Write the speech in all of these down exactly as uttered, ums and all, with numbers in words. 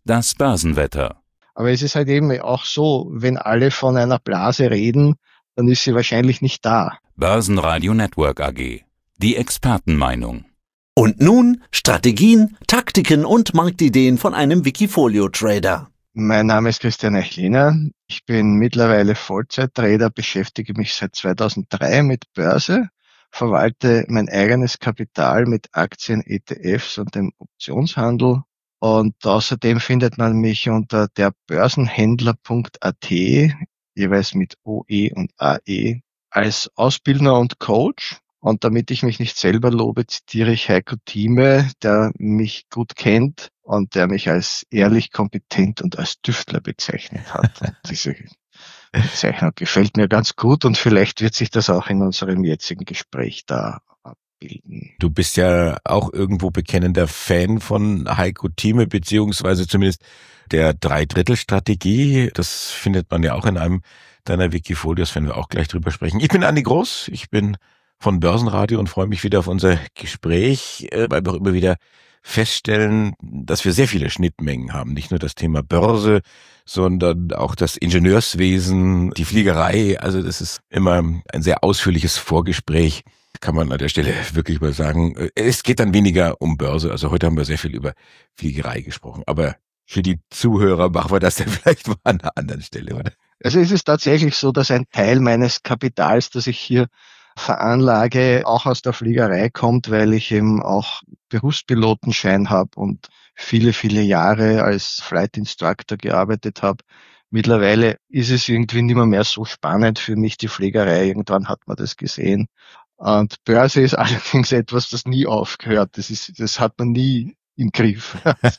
Das Börsenwetter. Aber es ist halt eben auch so, wenn alle von einer Blase reden, dann ist sie wahrscheinlich nicht da. Börsenradio Network A G. Die Expertenmeinung. Und nun Strategien, Taktiken und Marktideen von einem Wikifolio-Trader. Mein Name ist Christian Eichliner. Ich bin mittlerweile Vollzeit-Trader, beschäftige mich seit zweitausenddrei mit Börse, verwalte mein eigenes Kapital mit Aktien, E T Fs und dem Optionshandel. Und außerdem findet man mich unter derbörsenhändler punkt a t, jeweils mit O E und A E, als Ausbildner und Coach. Und damit ich mich nicht selber lobe, zitiere ich Heiko Thieme, der mich gut kennt und der mich als ehrlich, kompetent und als Tüftler bezeichnet hat. Und diese Bezeichnung gefällt mir ganz gut und vielleicht wird sich das auch in unserem jetzigen Gespräch da abbilden. Du bist ja auch irgendwo bekennender Fan von Heiko Thieme, beziehungsweise zumindest der Dreidrittel-Strategie. Das findet man ja auch in einem deiner Wikifolios, wenn wir auch gleich drüber sprechen. Ich bin Andi Groß, ich bin von Börsenradio und freue mich wieder auf unser Gespräch, weil wir auch immer wieder feststellen, dass wir sehr viele Schnittmengen haben. Nicht nur das Thema Börse, sondern auch das Ingenieurswesen, die Fliegerei. Also das ist immer ein sehr ausführliches Vorgespräch, kann man an der Stelle wirklich mal sagen. Es geht dann weniger um Börse. Also heute haben wir sehr viel über Fliegerei gesprochen. Aber für die Zuhörer machen wir das dann vielleicht mal an einer anderen Stelle, oder? Also es ist tatsächlich so, dass ein Teil meines Kapitals, das ich hier veranlage, auch aus der Fliegerei kommt, weil ich eben auch Berufspilotenschein habe und viele, viele Jahre als Flight Instructor gearbeitet habe. Mittlerweile ist es irgendwie nicht mehr, mehr so spannend für mich, die Fliegerei. Irgendwann hat man das gesehen. Und Börse ist allerdings etwas, das nie aufgehört. Das ist, das hat man nie im Griff.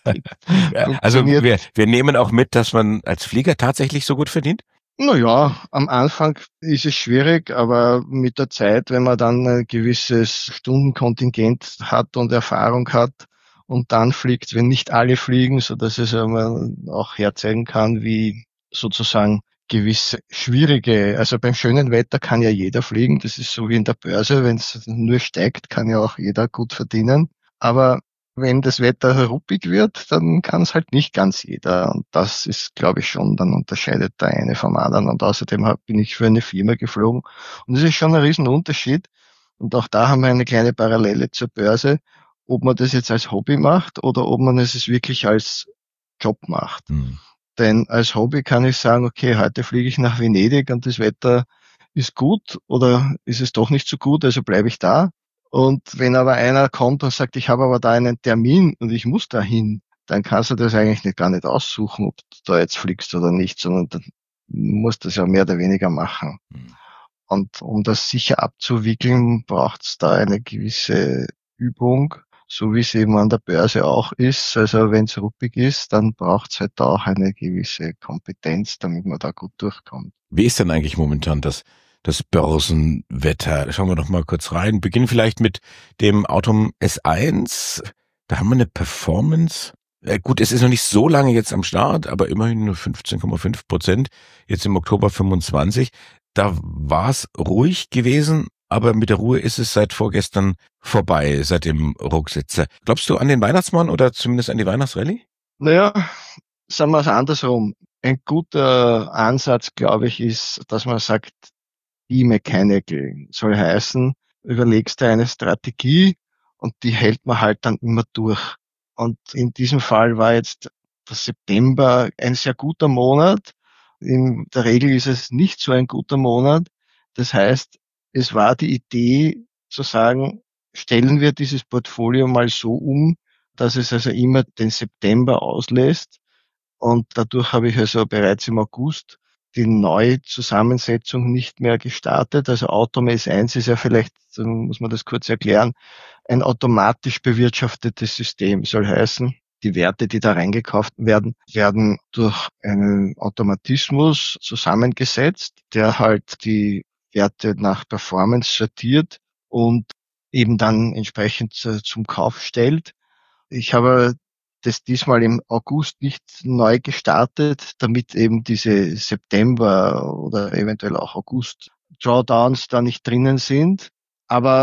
Ja, also wir, wir nehmen auch mit, dass man als Flieger tatsächlich so gut verdient? Naja, am Anfang ist es schwierig, aber mit der Zeit, wenn man dann ein gewisses Stundenkontingent hat und Erfahrung hat und dann fliegt, wenn nicht alle fliegen, so dass es auch herzeigen kann, wie sozusagen gewisse schwierige, also beim schönen Wetter kann ja jeder fliegen, das ist so wie in der Börse, wenn es nur steigt, kann ja auch jeder gut verdienen, aber wenn das Wetter ruppig wird, dann kann es halt nicht ganz jeder. Und das ist, glaube ich, schon, dann unterscheidet der eine vom anderen. Und außerdem bin ich für eine Firma geflogen. Und das ist schon ein Riesenunterschied. Und auch da haben wir eine kleine Parallele zur Börse, ob man das jetzt als Hobby macht oder ob man es wirklich als Job macht. Mhm. Denn als Hobby kann ich sagen, okay, heute fliege ich nach Venedig und das Wetter ist gut oder ist es doch nicht so gut, also bleibe ich da. Und wenn aber einer kommt und sagt, ich habe aber da einen Termin und ich muss da hin, dann kannst du das eigentlich nicht, gar nicht aussuchen, ob du da jetzt fliegst oder nicht, sondern dann musst du das ja mehr oder weniger machen. Mhm. Und um das sicher abzuwickeln, braucht es da eine gewisse Übung, so wie es eben an der Börse auch ist. Also wenn es ruppig ist, dann braucht es halt da auch eine gewisse Kompetenz, damit man da gut durchkommt. Wie ist denn eigentlich momentan das Das Börsenwetter? Schauen wir doch mal kurz rein. Beginnen vielleicht mit dem Autom S eins. Da haben wir eine Performance. Äh, gut, es ist noch nicht so lange jetzt am Start, aber immerhin nur fünfzehn Komma fünf Prozent. Jetzt im Oktober fünfundzwanzig. Da war es ruhig gewesen, aber mit der Ruhe ist es seit vorgestern vorbei, seit dem Rucksetzer. Glaubst du an den Weihnachtsmann oder zumindest an die Weihnachtsrallye? Naja, sagen wir es andersrum. Ein guter Ansatz, glaube ich, ist, dass man sagt, die Mechanical soll heißen, überlegst du eine Strategie und die hält man halt dann immer durch. Und in diesem Fall war jetzt der September ein sehr guter Monat. In der Regel ist es nicht so ein guter Monat. Das heißt, es war die Idee zu sagen, stellen wir dieses Portfolio mal so um, dass es also immer den September auslässt. Und dadurch habe ich also bereits im August die neue Zusammensetzung nicht mehr gestartet. Also Autom S eins ist ja vielleicht, muss man das kurz erklären, ein automatisch bewirtschaftetes System. Soll heißen, die Werte, die da reingekauft werden, werden durch einen Automatismus zusammengesetzt, der halt die Werte nach Performance sortiert und eben dann entsprechend zum Kauf stellt. Ich habe das diesmal im August nicht neu gestartet, damit eben diese September oder eventuell auch August Drawdowns da nicht drinnen sind. Aber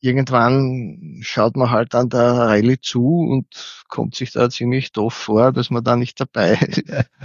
irgendwann schaut man halt an der Rallye zu und kommt sich da ziemlich doof vor, dass man da nicht dabei ist.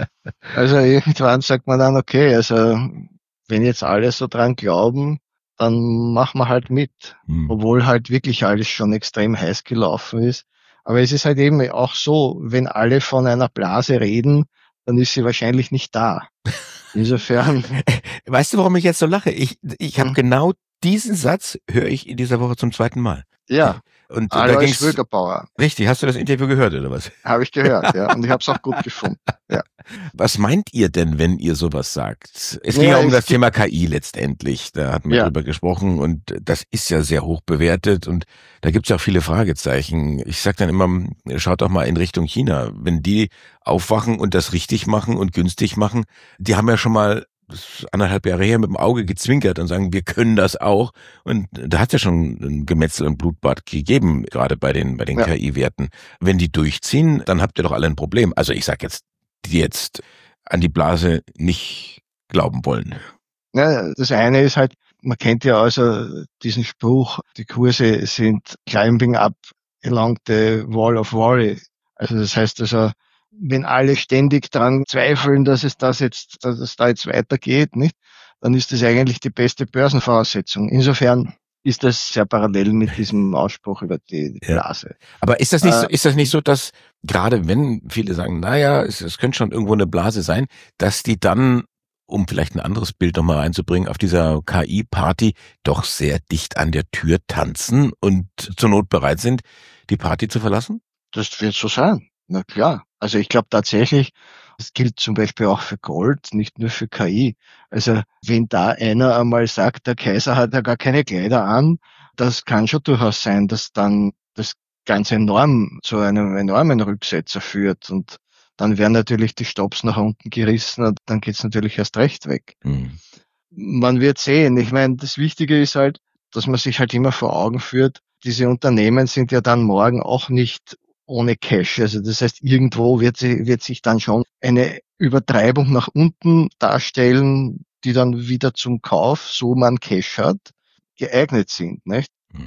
Also irgendwann sagt man dann, okay, also wenn jetzt alle so dran glauben, dann machen wir halt mit. Hm. Obwohl halt wirklich alles schon extrem heiß gelaufen ist. Aber es ist halt eben auch so, wenn alle von einer Blase reden, dann ist sie wahrscheinlich nicht da. Insofern. Weißt du, warum ich jetzt so lache? Ich, ich habe Hm. genau diesen Satz höre ich in dieser Woche zum zweiten Mal. Ja, Und da Alois ging's Wögerbauer, richtig. Hast du das Interview gehört oder was? habe ich gehört, ja. Und ich habe es auch gut gefunden. Ja. Was meint ihr denn, wenn ihr sowas sagt? Es ging Ja, ja um es das gibt- Thema K I letztendlich. Da hatten wir Ja. drüber gesprochen und das ist ja sehr hoch bewertet und da gibt's ja auch viele Fragezeichen. Ich sag dann immer, schaut doch mal in Richtung China. Wenn die aufwachen und das richtig machen und günstig machen, die haben ja schon mal das ist anderthalb Jahre her mit dem Auge gezwinkert und sagen, wir können das auch. Und da hat es ja schon ein Gemetzel und Blutbad gegeben, gerade bei den bei den Ja. K I-Werten. Wenn die durchziehen, dann habt ihr doch alle ein Problem. Also ich sag jetzt, die jetzt an die Blase nicht glauben wollen. Ja, das eine ist halt, man kennt ja also diesen Spruch, die Kurse sind climbing up along the wall of worry. Also das heißt also, wenn alle ständig dran zweifeln, dass es das jetzt, dass es da jetzt weitergeht, nicht, dann ist das eigentlich die beste Börsenvoraussetzung. Insofern ist das sehr parallel mit diesem Ausspruch über die Ja. Blase. Aber ist das nicht so, Äh, ist das nicht so, dass gerade wenn viele sagen, naja, es, es könnte schon irgendwo eine Blase sein, dass die dann, um vielleicht ein anderes Bild nochmal reinzubringen, auf dieser K I-Party doch sehr dicht an der Tür tanzen und zur Not bereit sind, die Party zu verlassen? Das wird so sein. Na klar. Also ich glaube tatsächlich, das gilt zum Beispiel auch für Gold, nicht nur für K I. Also wenn da einer einmal sagt, der Kaiser hat ja gar keine Kleider an, das kann schon durchaus sein, dass dann das ganz enorm zu einem enormen Rücksetzer führt und dann werden natürlich die Stops nach unten gerissen und dann geht's natürlich erst recht weg. Hm. Man wird sehen. Ich meine, das Wichtige ist halt, dass man sich halt immer vor Augen führt, diese Unternehmen sind ja dann morgen auch nicht ohne Cash. Also das heißt, irgendwo wird, sie, wird sich dann schon eine Übertreibung nach unten darstellen, die dann wieder zum Kauf, so man Cash hat, geeignet sind, nicht?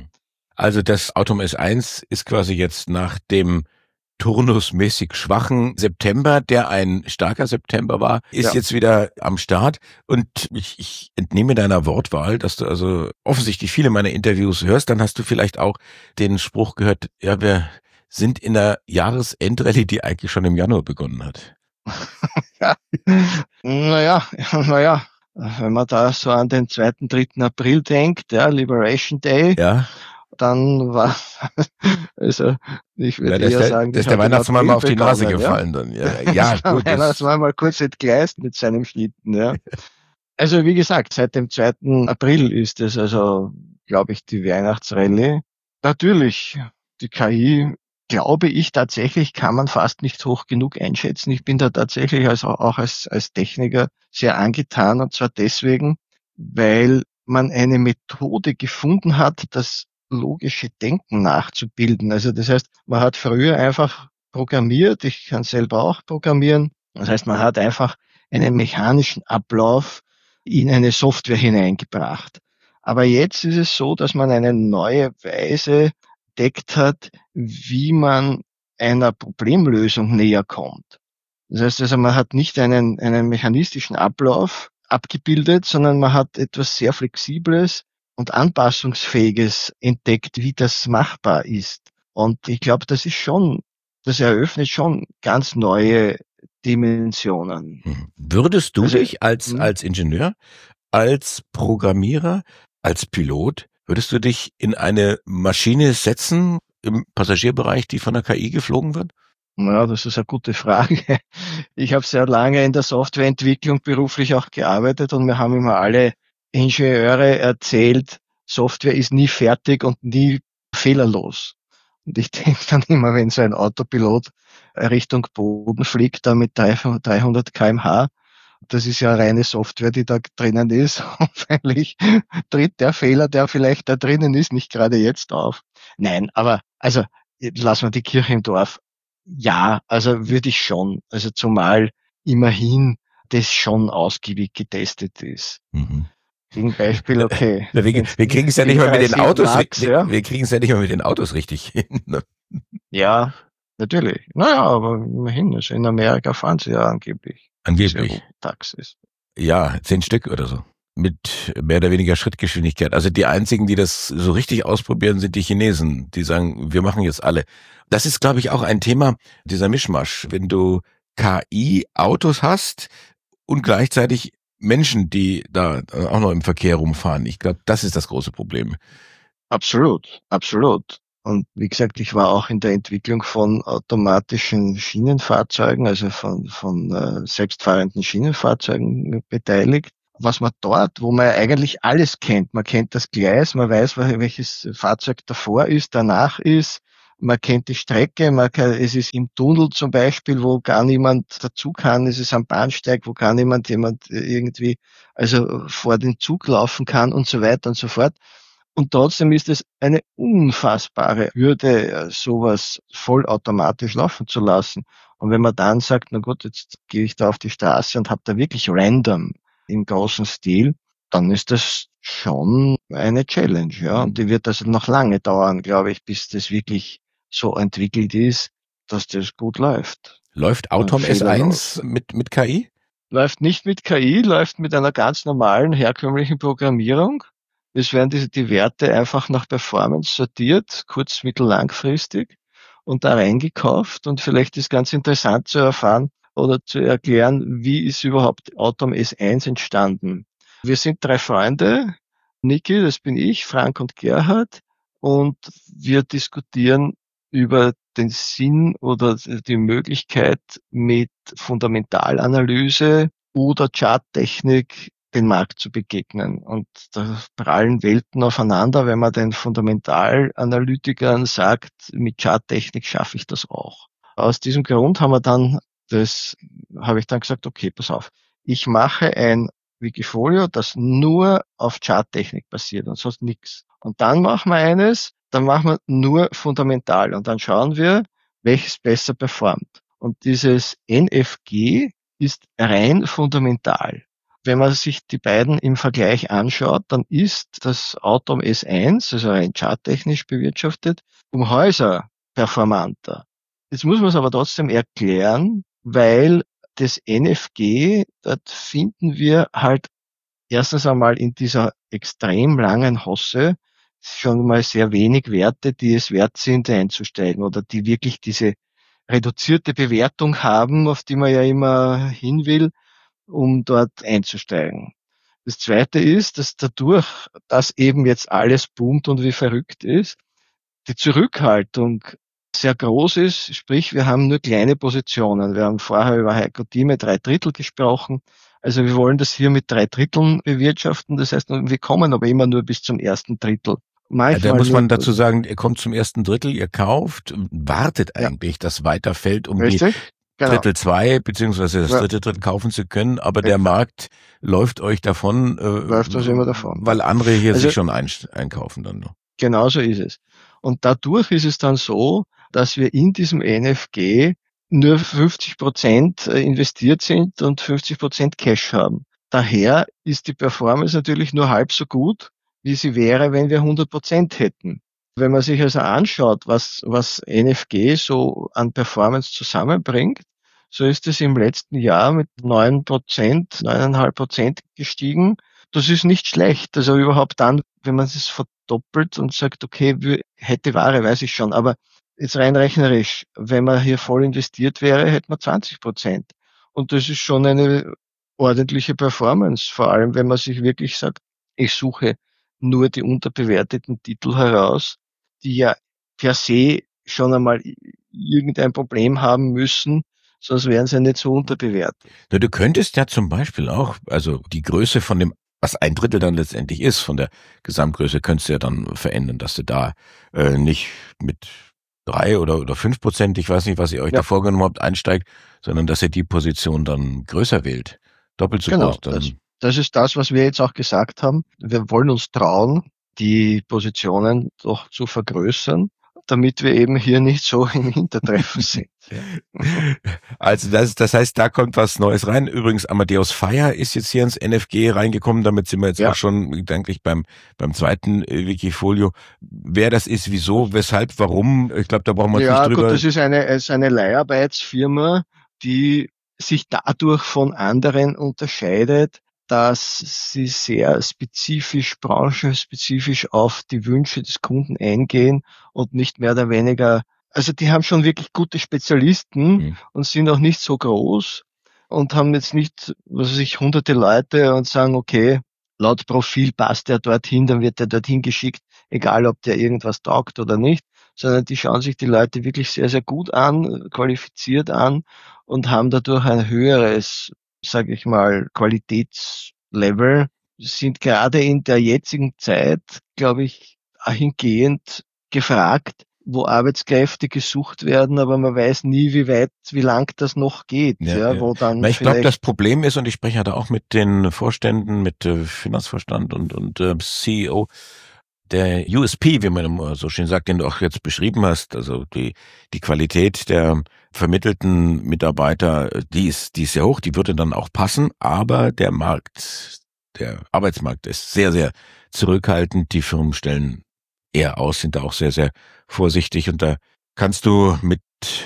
Also das Autom S eins ist quasi jetzt nach dem turnusmäßig schwachen September, der ein starker September war, ist Ja. jetzt wieder am Start. Und ich, ich entnehme deiner Wortwahl, dass du also offensichtlich viele meiner Interviews hörst. Dann hast du vielleicht auch den Spruch gehört, ja, wir sind in der Jahresendrallye, die eigentlich schon im Januar begonnen hat. Ja. Naja, naja, wenn man da so an den zweiten, dritten April denkt, ja, Liberation Day, Ja, dann war, also ich ja würde da ist eher der, sagen, da ist das der hat im Weihnachtsmann mal auf April die Nase begonnen, gefallen dann. Ja, Ja, ja der gut. Das, Weihnachtsmann mal kurz entgleist mit seinem Schlitten, ja. Also wie gesagt, seit dem zweiten April ist es also, glaube ich, die Weihnachtsrallye. Natürlich, die K I, glaube ich tatsächlich, kann man fast nicht hoch genug einschätzen. Ich bin da tatsächlich als, auch als, als Techniker sehr angetan, und zwar deswegen, weil man eine Methode gefunden hat, das logische Denken nachzubilden. Also das heißt, man hat früher einfach programmiert, ich kann selber auch programmieren. Das heißt, man hat einfach einen mechanischen Ablauf in eine Software hineingebracht. Aber jetzt ist es so, dass man eine neue Weise entdeckt hat, wie man einer Problemlösung näher kommt. Das heißt also, man hat nicht einen, einen mechanistischen Ablauf abgebildet, sondern man hat etwas sehr Flexibles und Anpassungsfähiges entdeckt, wie das machbar ist. Und ich glaube, das ist schon, das eröffnet schon ganz neue Dimensionen. Mhm. Würdest du Also, dich als, hm. als Ingenieur, als Programmierer, als Pilot, würdest du dich in eine Maschine setzen im Passagierbereich, die von der K I geflogen wird? Ja, das ist eine gute Frage. Ich habe sehr lange in der Softwareentwicklung beruflich auch gearbeitet und mir haben immer alle Ingenieure erzählt, Software ist nie fertig und nie fehlerlos. Und ich denke dann immer, wenn so ein Autopilot Richtung Boden fliegt, da mit dreihundert Kilometer pro Stunde, das ist ja reine Software, die da drinnen ist. Und wahrscheinlich tritt der Fehler, der vielleicht da drinnen ist, nicht gerade jetzt auf. Nein, aber also lassen wir die Kirche im Dorf. Ja, also würde ich schon. Also zumal immerhin das schon ausgiebig getestet ist. Mhm. Gegenbeispiel, okay. Wir, wir kriegen es ja nicht mal mit den Autos, Max, wir, ja. wir kriegen es ja nicht mal mit den Autos richtig hin. Ne? Ja, natürlich. Naja, aber immerhin, also in Amerika fahren sie ja angeblich. Angeblich. Taxis. Ja, zehn Stück oder so. Mit mehr oder weniger Schrittgeschwindigkeit. Also die einzigen, die das so richtig ausprobieren, sind die Chinesen. Die sagen, wir machen jetzt alle. Das ist, glaube ich, auch ein Thema, dieser Mischmasch. Wenn du K I-Autos hast und gleichzeitig Menschen, die da auch noch im Verkehr rumfahren. Ich glaube, das ist das große Problem. Absolut, absolut. Und wie gesagt, ich war auch in der Entwicklung von automatischen Schienenfahrzeugen, also von, von äh, selbstfahrenden Schienenfahrzeugen beteiligt. Was man dort, wo man eigentlich alles kennt, man kennt das Gleis, man weiß, welches Fahrzeug davor ist, danach ist, man kennt die Strecke, man kann, es ist im Tunnel zum Beispiel, wo gar niemand dazu kann, es ist am Bahnsteig, wo gar niemand jemand irgendwie also vor den Zug laufen kann und so weiter und so fort. Und trotzdem ist es eine unfassbare Hürde, sowas vollautomatisch laufen zu lassen. Und wenn man dann sagt, na gut, jetzt gehe ich da auf die Straße und habe da wirklich random im großen Stil, dann ist das schon eine Challenge, ja. Und die wird also noch lange dauern, glaube ich, bis das wirklich so entwickelt ist, dass das gut läuft. Läuft Autom S eins mit, mit K I? Läuft nicht mit K I, läuft mit einer ganz normalen, herkömmlichen Programmierung. Es werden die, die Werte einfach nach Performance sortiert, kurz-, mittel-, langfristig und da reingekauft. Und vielleicht ist ganz interessant zu erfahren oder zu erklären, wie ist überhaupt Autom S eins entstanden. Wir sind drei Freunde, Niki, das bin ich, Frank und Gerhard, und wir diskutieren über den Sinn oder die Möglichkeit, mit Fundamentalanalyse oder Charttechnik den Markt zu begegnen. Und da prallen Welten aufeinander, wenn man den Fundamentalanalytikern sagt, mit Charttechnik schaffe ich das auch. Aus diesem Grund haben wir dann das, habe ich dann gesagt, okay, pass auf, ich mache ein Wikifolio, das nur auf Charttechnik basiert und sonst nichts. Und dann machen wir eines, dann machen wir nur fundamental und dann schauen wir, welches besser performt. Und dieses N F G ist rein fundamental. Wenn man sich die beiden im Vergleich anschaut, dann ist das Autom S eins, also rein charttechnisch bewirtschaftet, um Häuser performanter. Jetzt muss man es aber trotzdem erklären, weil das N F G, dort finden wir halt erstens einmal in dieser extrem langen Hosse schon mal sehr wenig Werte, die es wert sind einzusteigen oder die wirklich diese reduzierte Bewertung haben, auf die man ja immer hin will, um dort einzusteigen. Das Zweite ist, dass dadurch, dass eben jetzt alles boomt und wie verrückt ist, die Zurückhaltung sehr groß ist, sprich, wir haben nur kleine Positionen. Wir haben vorher über Heiko Thieme drei Drittel gesprochen. Also wir wollen das hier mit drei Dritteln bewirtschaften. Das heißt, wir kommen aber immer nur bis zum ersten Drittel. Ja, da muss man dazu sagen, ihr kommt zum ersten Drittel, ihr kauft, wartet eigentlich, ja, dass weiter fällt, um Richtig? die Genau. Drittel zwei beziehungsweise das ja. dritte Drittel kaufen zu können, aber ja. der Markt läuft euch davon, äh, läuft euch immer davon, weil andere hier also, sich schon ein, einkaufen dann noch. Genau so ist es. Und dadurch ist es dann so, dass wir in diesem N F G nur fünfzig Prozent investiert sind und fünfzig Prozent Cash haben. Daher ist die Performance natürlich nur halb so gut, wie sie wäre, wenn wir hundert Prozent hätten. Wenn man sich also anschaut, was, was N F G so an Performance zusammenbringt, so ist es im letzten Jahr mit neun Prozent, neun Komma fünf Prozent gestiegen. Das ist nicht schlecht. Also überhaupt dann, wenn man es verdoppelt und sagt, okay, hätte Ware, weiß ich schon. Aber jetzt rein rechnerisch, wenn man hier voll investiert wäre, hätte man zwanzig Prozent. Und das ist schon eine ordentliche Performance. Vor allem, wenn man sich wirklich sagt, ich suche nur die unterbewerteten Titel heraus, die ja per se schon einmal irgendein Problem haben müssen, sonst wären sie ja nicht so unterbewertet. Na, du könntest ja zum Beispiel auch, also die Größe von dem, was ein Drittel dann letztendlich ist, von der Gesamtgröße, könntest du ja dann verändern, dass du da äh, nicht mit drei oder oder fünf Prozent, ich weiß nicht, was ihr euch ja. da vorgenommen habt, einsteigt, sondern dass ihr die Position dann größer wählt, doppelt so genau, groß. Dann. Das, das ist das, was wir jetzt auch gesagt haben. Wir wollen uns trauen, die Positionen doch zu vergrößern. damit wir eben hier nicht so im Hintertreffen sind. Also das, das heißt, da kommt was Neues rein. Übrigens, Amadeus Fire ist jetzt hier ins N F G reingekommen. Damit sind wir jetzt ja. auch schon gedanklich beim beim zweiten Wikifolio. Wer das ist, wieso, weshalb, warum? Ich glaube, da brauchen wir uns ja, nicht drüber. Ja, gut, das ist eine, ist eine Leiharbeitsfirma, die sich dadurch von anderen unterscheidet, dass sie sehr spezifisch, branchenspezifisch auf die Wünsche des Kunden eingehen und nicht mehr oder weniger, also die haben schon wirklich gute Spezialisten mhm. und sind auch nicht so groß und haben jetzt nicht, was weiß ich, hunderte Leute und sagen, okay, laut Profil passt der dorthin, dann wird der dorthin geschickt, egal ob der irgendwas taugt oder nicht, sondern die schauen sich die Leute wirklich sehr, sehr gut an, qualifiziert an und haben dadurch ein höheres, sage ich mal, Qualitätslevel, sind gerade in der jetzigen Zeit, glaube ich, dahingehend gefragt, wo Arbeitskräfte gesucht werden, aber man weiß nie, wie weit, wie lang das noch geht. Ja, ja, ja. Wo dann Na, ich glaube, das Problem ist, und ich spreche ja da auch mit den Vorständen, mit äh, Finanzvorstand und, und äh, C E O, der U S P, wie man immer so schön sagt, den du auch jetzt beschrieben hast, also die, die Qualität der vermittelten Mitarbeiter, die ist, die ist sehr hoch, die würde dann auch passen, aber der Markt, der Arbeitsmarkt ist sehr, sehr zurückhaltend. Die Firmen stellen eher aus, sind da auch sehr, sehr vorsichtig und da kannst du mit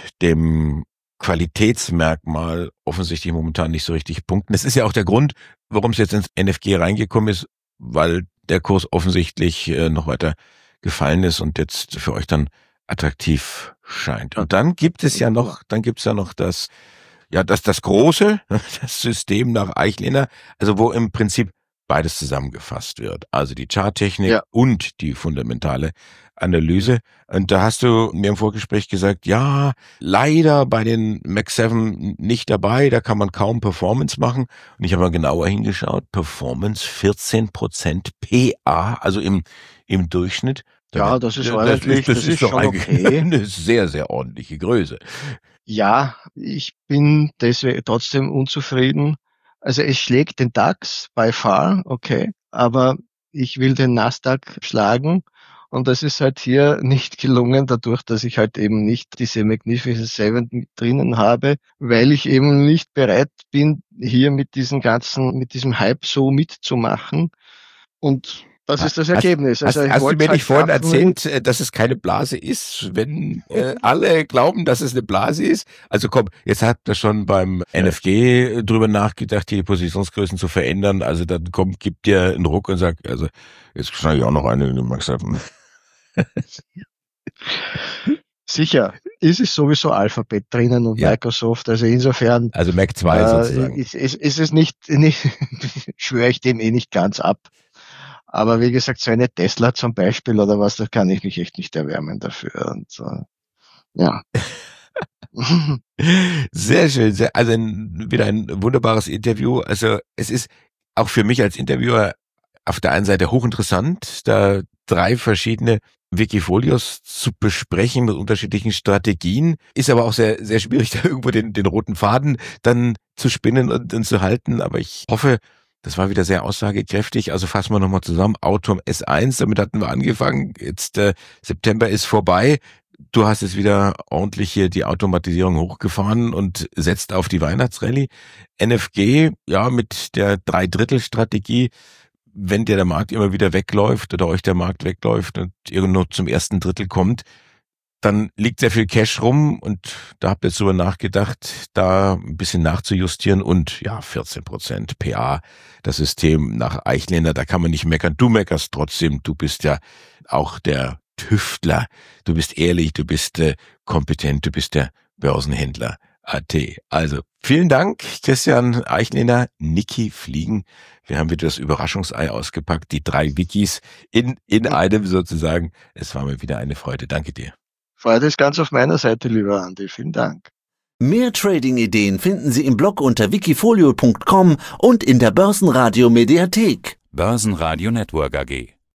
dem Qualitätsmerkmal offensichtlich momentan nicht so richtig punkten. Das ist ja auch der Grund, warum es jetzt ins N F G reingekommen ist, weil der Kurs offensichtlich äh, noch weiter gefallen ist und jetzt für euch dann attraktiv scheint. Und dann gibt es ja noch, dann gibt es ja noch das, ja, das, das große, das System nach Eichlener, also wo im Prinzip beides zusammengefasst wird. Also die Charttechnik ja. und die fundamentale Analyse. Und da hast du mir im Vorgespräch gesagt, ja, leider bei den Mac sieben nicht dabei, da kann man kaum Performance machen. Und ich habe mal genauer hingeschaut, Performance vierzehn Prozent P A, also im, im Durchschnitt. Ja, das ist ordentlich, das ist, das das ist, ist schon okay. Eine sehr, sehr ordentliche Größe. Ja, ich bin deswegen trotzdem unzufrieden. Also es schlägt den DAX by far, okay, aber ich will den Nasdaq schlagen und das ist halt hier nicht gelungen, dadurch, dass ich halt eben nicht diese Magnificent Seven mit drinnen habe, weil ich eben nicht bereit bin, hier mit diesem ganzen, mit diesem Hype so mitzumachen und das ist das Ergebnis. Hast, also hast, hast du mir halt nicht vorhin erzählt, dass es keine Blase ist, wenn äh, alle glauben, dass es eine Blase ist? Also komm, jetzt habt ihr schon beim N F G drüber nachgedacht, die Positionsgrößen zu verändern. Also dann kommt, gibt dir einen Ruck und sagt, also jetzt schneide ich auch noch eine, du magst haben. Sicher, ist es sowieso Alphabet drinnen und ja. Microsoft, also insofern. Also Mac zwei äh, sozusagen. Ist, ist, ist es nicht, nicht schwöre ich dem eh nicht ganz ab. Aber wie gesagt, so eine Tesla zum Beispiel oder was, da kann ich mich echt nicht erwärmen dafür. Und so, ja. Sehr schön. Sehr, also ein, wieder ein wunderbares Interview. Also es ist auch für mich als Interviewer auf der einen Seite hochinteressant, da drei verschiedene Wikifolios zu besprechen mit unterschiedlichen Strategien. Ist aber auch sehr, sehr schwierig, da irgendwo den, den roten Faden dann zu spinnen und, und zu halten. Aber ich hoffe, das war wieder sehr aussagekräftig. Also fassen wir nochmal zusammen. Autom S eins, damit hatten wir angefangen. Jetzt äh, September ist vorbei. Du hast jetzt wieder ordentlich hier die Automatisierung hochgefahren und setzt auf die Weihnachtsrallye. N F G, ja, mit der Drei-Drittel-Strategie. Wenn dir der Markt immer wieder wegläuft oder euch der Markt wegläuft und ihr nur zum ersten Drittel kommt, dann liegt sehr viel Cash rum und da habt ihr jetzt drüber nachgedacht, da ein bisschen nachzujustieren und ja, vierzehn Prozent P A, das System nach Eichländer, da kann man nicht meckern. Du meckerst trotzdem, du bist ja auch der Tüftler, du bist ehrlich, du bist äh, kompetent, du bist der Börsenhändler A T. Also vielen Dank, Christian Eichländer, Niki Fliegen. Wir haben wieder das Überraschungsei ausgepackt, die drei Wikis in, in einem sozusagen. Es war mir wieder eine Freude. Danke dir. Freude ist ganz auf meiner Seite, lieber Andi. Vielen Dank. Mehr Trading-Ideen finden Sie im Blog unter wikifolio punkt com und in der Börsenradio Mediathek. Börsenradio Network A G.